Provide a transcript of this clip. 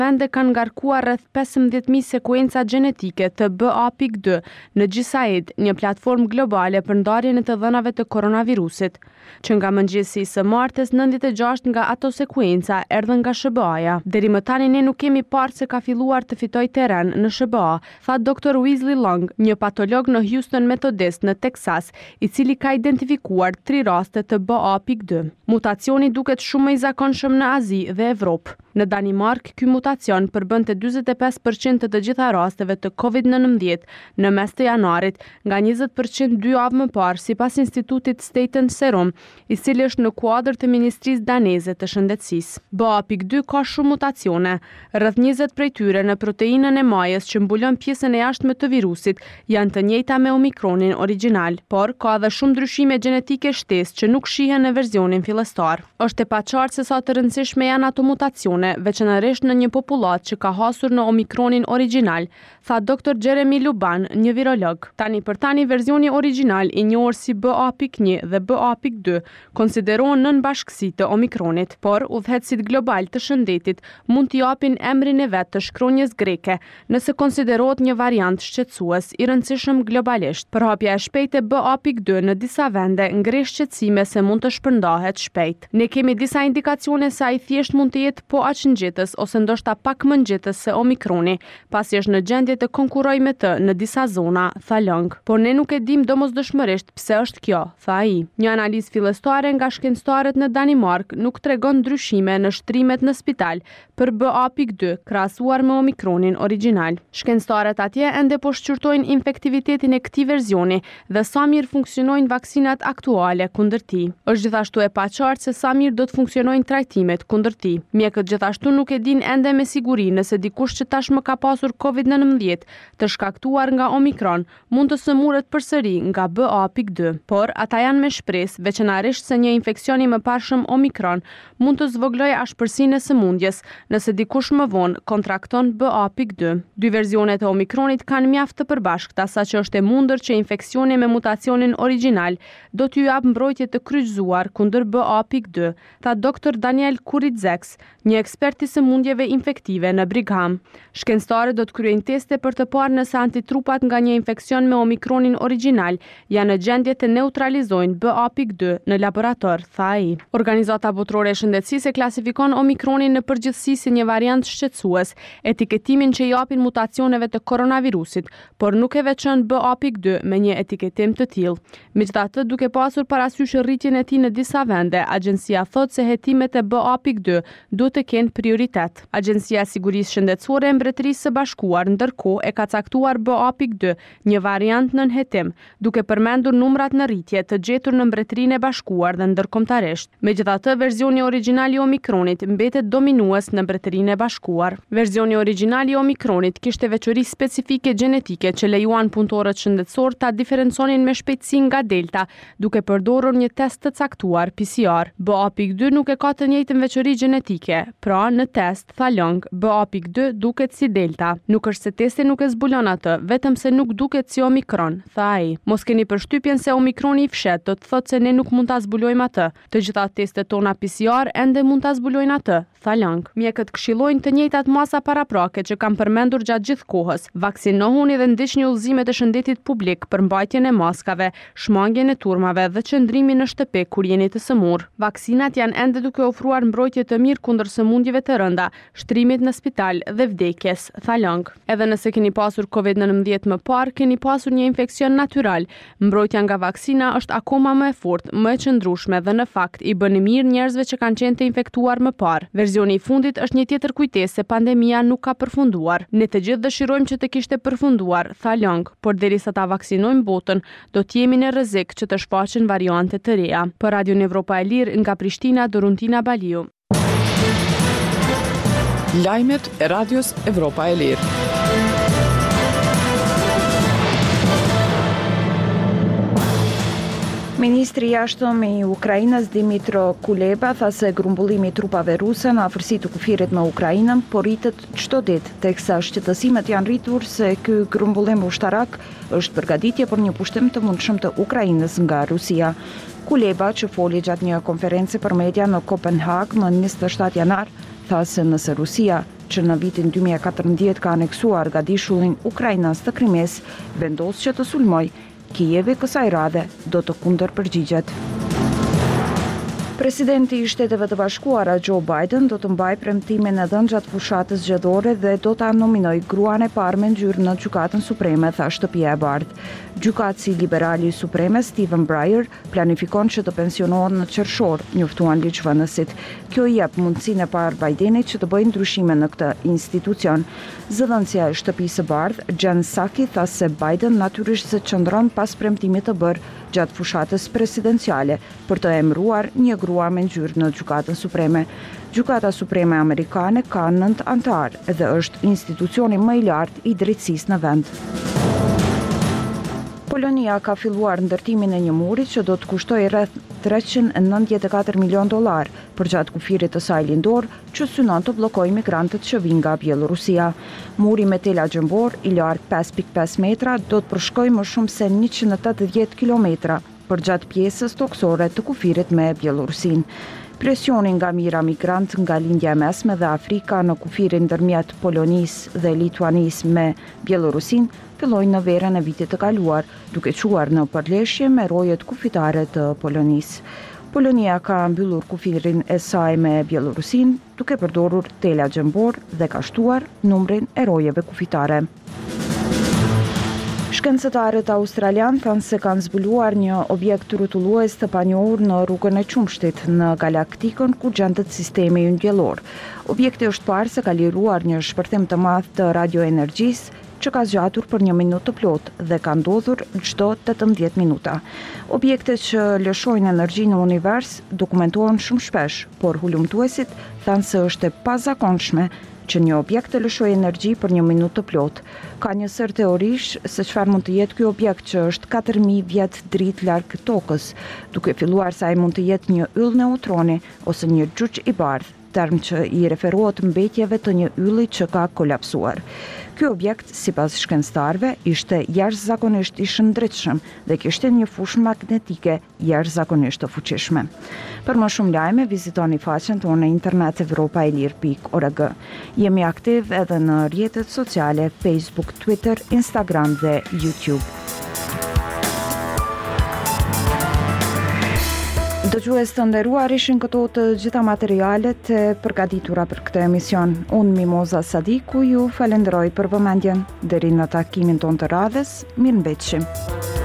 vende kanë ngarkuar rreth 15.000 sekuenca gjenetike të BA.2 në GISAID, një platformë globale për ndarjen e të dhënave të koronavirusit, që nga mëngjesi i së martes 96 nga ato sekuenca erdhën nga SBA-ja. Deri më tani ne nuk kemi parë se ka filluar të fitoj terren në SBA, tha Dr. Wesley Long, një patolog në Houston Methodist në Texas, i cili ka identifikuar 3 raste të BA.2. Mutacioni duket shumë më i zakonshëm në Azi dhe Evropë. Në Danimark, ky mutacion përbënte 45% të gjitha rasteve të COVID-19 në mes të janarit, nga 20% 2 javë më parë, sipas Institutit Statens Serum, i cili është në kuadër të Ministrisë Daneze të Shëndetësisë. BA.2 ka shumë mutacione, rreth 20 prej tyre në proteinën e majës që mbulon pjesën e jashtme të virusit, janë të njëjta me Omikronin origjinal, por ka edhe shumë ndryshime gjenetike shtesë që nuk shihen në versionin fillestar. Është e paqartë se sa të rëndësishme janë ato mutacione, veçanërisht në një popullat që ka hasur në Omikronin origjinal, tha Dr. Jeremy Luban, një virolog. Tani për tani verzioni origjinal i njohur si BA.1 dhe BA.2 konsiderohen nën bashkësi të Omikronit, por udhëheqësit global të shëndetit mund t'i japin emrin e vet të shkronjës greke, nëse konsiderohet një variant shqetësues i rëndësishëm globalisht. Përhapja e shpejtë e BA.2 në disa vende ngre shqetësime se mund të shpërndahet shpejt. Ne kemi disa indikacione se ai thjesht mund të jetë po aq nxitës ose ndoshta pak më nxitës se Omikroni, pasi është në gjendje të konkurojë me të në disa zona, tha Long. Por ne nuk e dim domosdoshmërisht pse është kjo, tha ai. Një analizë fillestare nga shkencëtarët në Danimark nuk tregon ndryshime në shtrimet në spital për BA.2 krahasuar me Omikronin origjinal. Shkencëtarët atje ende po shqyrtojnë infektivitetin e këtij versioni dhe sa mirë funksionojnë vaksinat aktuale kundër tij. Është gjithashtu e paqartë se sa mirë do të funksionojnë trajtimet kundër tij. Mjekët gjithashtu nuk e din ende me siguri nëse dikush që tashmë ka pasur COVID-19 të shkaktuar nga Omikron mund të sëmurët përsëri nga BA.2, por ata janë me shpresë, veçanërisht se një infeksion i mëparshëm Omikron mund të zvogëlojë ashpërsinë e sëmundjes nëse dikush më vonë kontrakton BA.2. Dy versionet e Omikronit kanë mjaft të përbashkëta, saqë është e mundur që infeksioni me mutacionin origjinal do t'ju jap mbrojtje të kryqëzuar kundër BA.2, tha Dr. Daniel Kuritzeks, një ekspert i sëmundjeve infektive në Brigham. Shkencëtarët do të kryejnë teste për të parë nëse antitrupat nga një infeksion me Omikronin origjinal janë në gjendje të neutralizojnë BA.2 në laborator, tha ai. Organizata Botërore e Shëndetësisë e klasifikon Omikronin në përgjithësi si një variant shqetësues, etiketimin që i japin mutacioneve të koronavirusit, por nuk e veçon BA.2 me një etiketim të tillë. Megjithatë, duke pasur parasysh rritjen e tij në disa vende, agjencia thotë se hetimet e BA.2 duhet të kenë prioritet. Agjencia e Sigurisë Shëndetësore e Mbretërisë së Bashkuar ndërkohë e ka caktuar BA.2, një variant nën hetim, duke përmendur numrat në rritje të gjetur në Mbretërinë e Bashkuar dhe ndërkombëtarisht. Megjithatë, versioni origjinal i Omikronit mbetet dominues në Mbretërinë e Bashkuar. Versioni origjinal i Omikronit kishte veçori specifike gjenetike që lejuan punëtorët shëndetësor ta diferenconin me shpejtësi nga Delta, duke përdorur një test të caktuar PCR. BA.2 nuk e ka të njëjtën veçori gjenetike, pra në test, tha Long, BA.2 duket si Delta. Nuk është se testi nuk e zbulon atë, vetëm se nuk duket si Omikron, tha ai. Mos keni përshtypjen se Omikroni i fshet, do të thotë se ne nuk mund ta zbulojmë atë. Të gjitha testet tona PCR ende mund ta zbulojnë atë, tha Long. Mjekët këshillojnë të njëjtat masa paraprake që kam përmendur gjatë gjithë kohës. Vaksinohuni dhe ndiqni udhëzimet e shëndetit publik për mbajtjen e maskave, shmangjen e turmave dhe qëndrimin në shtëpi kur jeni të sëmurë. Vaksinat janë ende duke ofruar mbrojtje të mirë kundër sëmundjeve të rënda, shtrimit në spital dhe vdekjes, tha Long. Edhe nëse keni pasur COVID-19 më parë, keni pasur një infeksion natyral. Mbrojtja nga vaksina është akoma më e fortë, më e qëndrueshme dhe në fakt i bën mirë njerëzve që kanë qenë të infektuar më parë. Versioni i fundit është një tjetër kujtesë se pandemia nuk ka përfunduar. Ne të gjithë dëshirojmë që të kishte përfunduar, tha Long, por derisa ta vaksinojmë botën, do të jemi në rrezik që të shfaqen variante të reja. Për Radio Evropa e Lirë nga Prishtina, Doruntina Baliu. Lajmet e Radios Evropa e Lirë. Ministri i jashtëm i Ukrainës Dmytro Kuleba tha se grumbullimi i trupave ruse në afërsi të kufirit me Ukrainën po rritet çdo ditë, teksa shqetësimet janë rritur se ky grumbullim ushtarak është përgatitje për një pushtim të mundshëm të Ukrainës nga Rusia. Kuleba, që foli gjatë një konference për media në Kopenhag më 27 janar, tha se nëse Rusia, që në vitin 2014 ka aneksuar gadishullin Ukrainas të Krimes, vendos që të sulmoj, Kijevi kësaj radhe do të kundërpërgjigjet. Presidenti i Shteteve të Bashkuara Joe Biden do të mbajë premtimin e dhënë gjatë fushatës zgjedhore dhe do ta nominojë gruan e parë me ngjyrë në Gjykatën Supreme, tha Shtëpia e Bardhë. Gjykatësi liberali supreme Stephen Breyer planifikon që të pensionohet në qershor, njoftuan ligjvënësit. Kjo i jep mundësinë e parë Bidenit që të bëjë ndryshime në këtë institucion. Zëdhënësia e Shtëpisë së Bardhë, Jen Psaki, tha se Biden natyrisht se qëndron pas premtimit të bërë gjatë fushatës presidenciale për të emëruar një grua me ngjyrë në Gjykatën Supreme. Gjykata Supreme Amerikane ka 9 anëtarë dhe është institucioni më i lartë i drejtësisë në vend. Polonia ka filluar ndërtimin e një muri që do të kushtoj rreth $394 milion për gjatë kufirit të saj lindor që synon të bllokojë migrantët që vijnë nga Bielorusia. Muri me tela gjembor i lartë 5.5 metra do të përshkojë më shumë se 180 kilometra për gjatë pjesës toksore të kufirit me Bielorusin. Presioni nga mira migrant nga lindja e mesme dhe Afrika në kufirin ndërmjet Polonisë dhe Lituanisë me Bielorusin filloi në verën e vitit të kaluar, duke quar në përleshje me rojet kufitare të Polonisë. Polonia ka mbyllur kufirin e saj me Bielorusin, duke përdorur tela gjembor dhe ka shtuar numrin e rojeve kufitare. Shkencëtarët australian thanë se kanë zbuluar një objekt rrotullues të panjohur në rrugën e Qumshtit në galaktikën ku gjendet sistemi yndjellor. Objekti është parë se ka liruar një shpërthim të madh të radioenergjisë që ka zgjatur për 1 minutë të plotë dhe ka ndodhur çdo 18 minuta. Objektet që lëshojnë energji në univers dokumentohen shumë shpesh, por hulumtuesit thanë se është e pazakonshme që një objekt të lëshojë energji për 1 minutë të plotë. Ka një sër teorish se çfarë mund të jetë ky objekt që është 4000 vjet dritë larg tokës, duke filluar se ai mund të jetë një yll neutroni ose një xhuxh i bardhë, term që i referohet mbetjeve të një ylli që ka kolapsuar. Ky objekt, sipas shkencëtarëve, ishte jashtëzakonisht i shëndetshëm dhe kishte një fushë magnetike jashtëzakonisht të fuqishme. Për më shumë lajme, vizitoni faqen tonë në internet evropaelir.org. Jemi aktiv edhe në rrjetet sociale Facebook, Twitter, Instagram dhe YouTube. Dëgjues të nderuar, ishin këto të gjitha materialet e përgatitura për këtë emision. Unë Mimoza Sadiku ju falenderoj për vëmendjen. Deri në takimin tonë të radhës, mirëmbëjtje.